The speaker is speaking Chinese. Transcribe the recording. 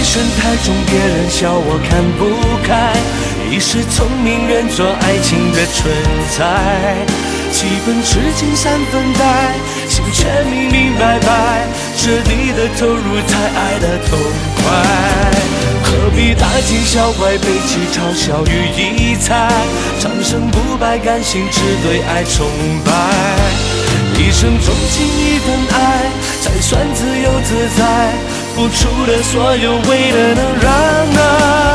深太重，别人笑我看不开。一时聪明认作爱情的存在，几分痴情三分呆，心却明明白白，彻底的投入才爱得痛快。何必大惊小怪，悲泣嘲笑与疑猜，长生不败，甘心只对爱崇拜。一生钟情一份爱，才算自由自在，付出的所有为了能让爱